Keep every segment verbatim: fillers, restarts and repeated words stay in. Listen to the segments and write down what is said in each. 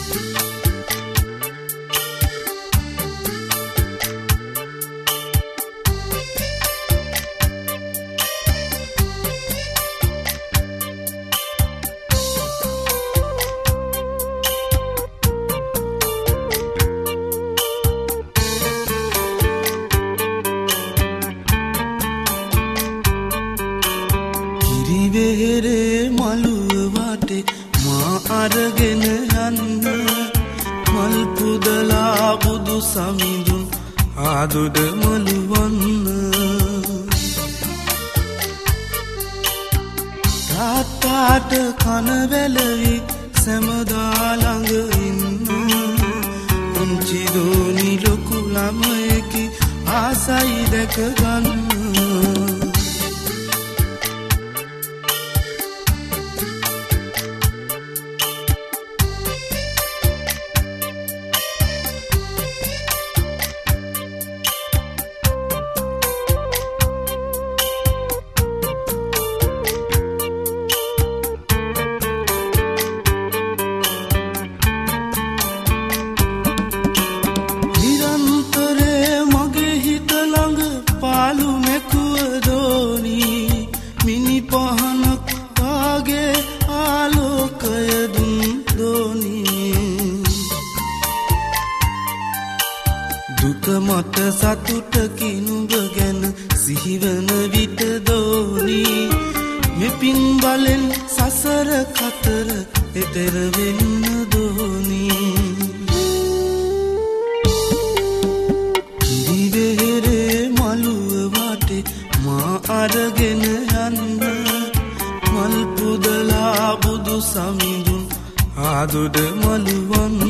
දිවෙහෙරේ මලුව වාටේ මා අරගෙන යන්න මල් පුදලා බුදු සමිඳුන් ආදුඩ මලුවන්න තාත්තාට කන වැලවි සැමදා ළඟ ඉන්න පුංචි දෝනි ලොකු ළමයෙකි ආසයි දැක ගන්න දුක මත සතුටකින් නුඹ ගැන සිහිවන විට දෝනි මෙපින් බලෙන් සසර කතර එතර වෙන්න දෝනි දිවෙහෙරේ මලුව වාටේ මා අරගෙන යන්න මල් පුදලා බුදු සමිඳුන් ආදුඩ මලුවන්න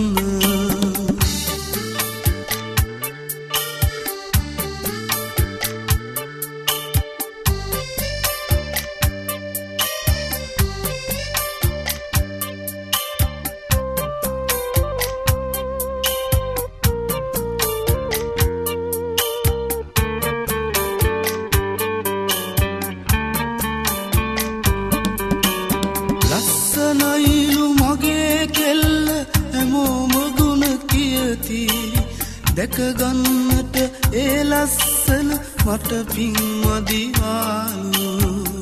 ලස්සනයිලු මගේ කෙල්ල හැමෝම ගුණ කියති දැක ගන්නට ඒ ලස්සන මට පින් මදිවාලු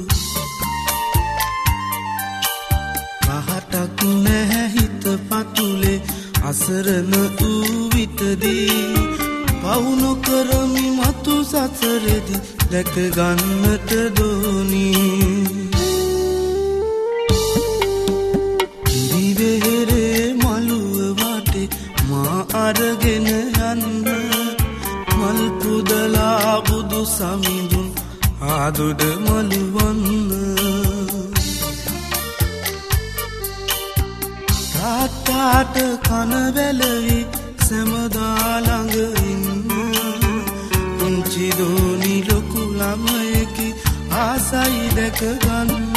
පහටක් නැහැ හිත පතුලේ අසරණ වූ විටදී පවුන කරමි මතු සසරෙදි දැක ගන්නට දෝනි අරගෙන යන්න මල් පුදලා බුදු සමිඳුන් ආදුඩ මලුවන්න තාත්තාට කන වැලවි සැමදා ළඟ ඉන්න පුංචි දෝනි ලොකු ළමයෙකි ආසයි දැක ගන්න